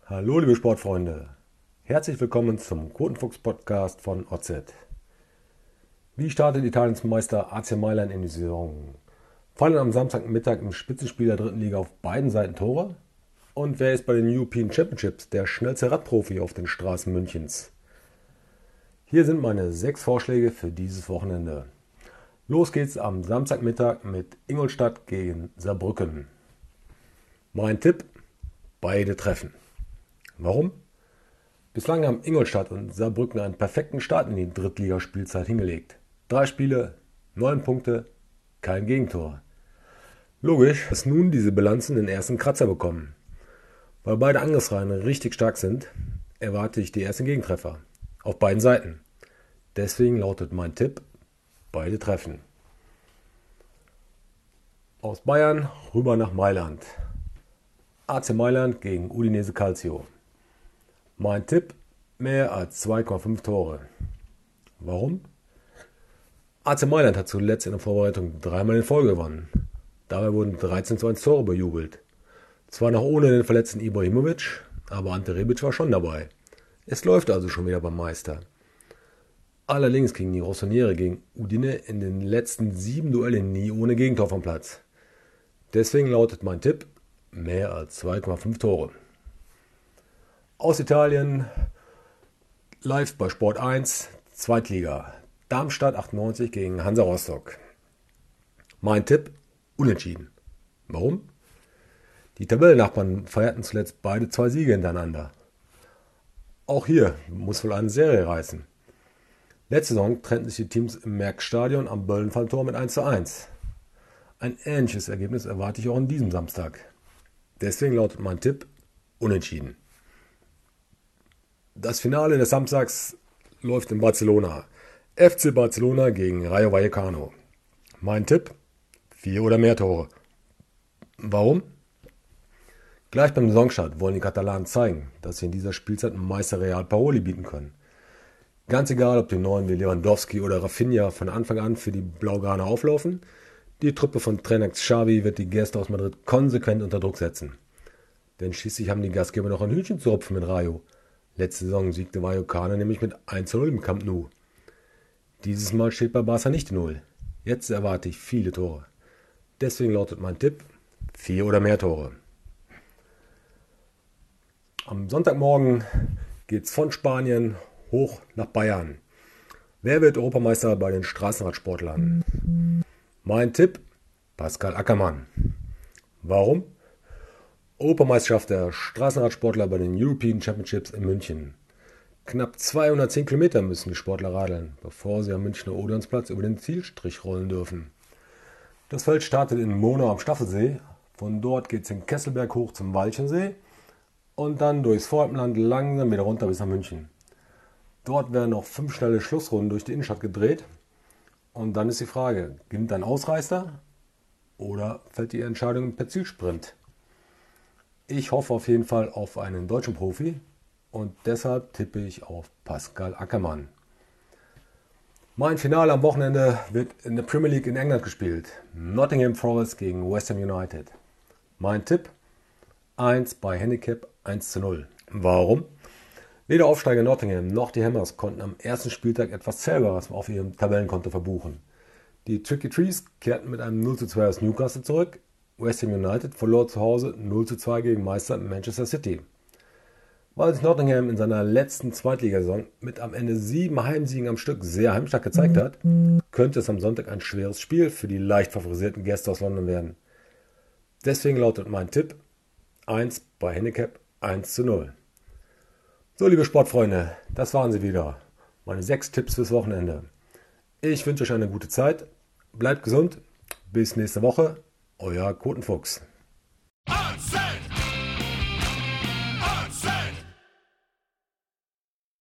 Hallo liebe Sportfreunde, herzlich willkommen zum Quotenfuchs-Podcast von OZ. Wie startet Italiens Meister AC Mailand in die Saison? Fallen am Samstagmittag im Spitzenspiel der dritten Liga auf beiden Seiten Tore? Und wer ist bei den European Championships der schnellste Radprofi auf den Straßen Münchens? Hier sind meine 6 Vorschläge für dieses Wochenende. Los geht's am Samstagmittag mit Ingolstadt gegen Saarbrücken. Mein Tipp: beide treffen. Warum? Bislang haben Ingolstadt und Saarbrücken einen perfekten Start in die Drittligaspielzeit hingelegt. 3 Spiele, 9 Punkte, kein Gegentor. Logisch, dass nun diese Bilanzen den ersten Kratzer bekommen. Weil beide Angriffsreihen richtig stark sind, erwarte ich die ersten Gegentreffer. Auf beiden Seiten. Deswegen lautet mein Tipp: beide treffen. Aus Bayern rüber nach Mailand. AC Mailand gegen Udinese Calcio. Mein Tipp: mehr als 2,5 Tore. Warum? AC Mailand hat zuletzt in der Vorbereitung 3-mal in Folge gewonnen. Dabei wurden 13:1 Tore bejubelt. Zwar noch ohne den verletzten Ibrahimovic, aber Ante Rebic war schon dabei. Es läuft also schon wieder beim Meister. Allerdings gingen die Rossoneri gegen Udine in den letzten 7 Duellen nie ohne Gegentor vom Platz. Deswegen lautet mein Tipp: mehr als 2,5 Tore. Aus Italien, live bei Sport 1, Zweitliga. Darmstadt 98 gegen Hansa Rostock. Mein Tipp: unentschieden. Warum? Die Tabellennachbarn feierten zuletzt beide 2 Siege hintereinander. Auch hier muss wohl eine Serie reißen. Letzte Saison trennten sich die Teams im Merckstadion am Böllenfalltor mit 1:1. Ein ähnliches Ergebnis erwarte ich auch an diesem Samstag. Deswegen lautet mein Tipp: unentschieden. Das Finale des Samstags läuft in Barcelona. FC Barcelona gegen Rayo Vallecano. Mein Tipp: 4 oder mehr Tore. Warum? Gleich beim Saisonstart wollen die Katalanen zeigen, dass sie in dieser Spielzeit Meister Real Paroli bieten können. Ganz egal, ob die Neuen wie Lewandowski oder Rafinha von Anfang an für die Blaugrana auflaufen, die Truppe von Trainer Xavi wird die Gäste aus Madrid konsequent unter Druck setzen. Denn schließlich haben die Gastgeber noch ein Hühnchen zu rupfen mit Rayo. Letzte Saison siegte Vallecano nämlich mit 1:0 im Camp Nou. Dieses Mal steht bei Barca nicht die 0. Jetzt erwarte ich viele Tore. Deswegen lautet mein Tipp: 4 oder mehr Tore. Am Sonntagmorgen geht's von Spanien hoch nach Bayern. Wer wird Europameister bei den Straßenradsportlern? Mein Tipp: Pascal Ackermann. Warum? Europameisterschaft der Straßenradsportler bei den European Championships in München. Knapp 210 Kilometer müssen die Sportler radeln, bevor sie am Münchner Odeonsplatz über den Zielstrich rollen dürfen. Das Feld startet in Monau am Staffelsee, von dort geht es in Kesselberg hoch zum Walchensee und dann durchs Voralpenland langsam wieder runter bis nach München. Dort werden noch 5 schnelle Schlussrunden durch die Innenstadt gedreht und dann ist die Frage: gewinnt ein Ausreißer oder fällt die Entscheidung per Zielsprint? Ich hoffe auf jeden Fall auf einen deutschen Profi und deshalb tippe ich auf Pascal Ackermann. Mein Finale am Wochenende wird in der Premier League in England gespielt. Nottingham Forest gegen West Ham United. Mein Tipp: 1 bei Handicap 1:0. Warum? Weder Aufsteiger Nottingham noch die Hammers konnten am ersten Spieltag etwas Zählbares auf ihrem Tabellenkonto verbuchen. Die Tricky Trees kehrten mit einem 0:2 aus Newcastle zurück. West Ham United verlor zu Hause 0:2 gegen Meister Manchester City. Weil sich Nottingham in seiner letzten Zweitligasaison mit am Ende 7 Heimsiegen am Stück sehr heimstark gezeigt hat, könnte es am Sonntag ein schweres Spiel für die leicht favorisierten Gäste aus London werden. Deswegen lautet mein Tipp: 1 bei Handicap 1:0. So, liebe Sportfreunde, das waren sie wieder. Meine 6 Tipps fürs Wochenende. Ich wünsche euch eine gute Zeit. Bleibt gesund. Bis nächste Woche. Euer Quotenfuchs.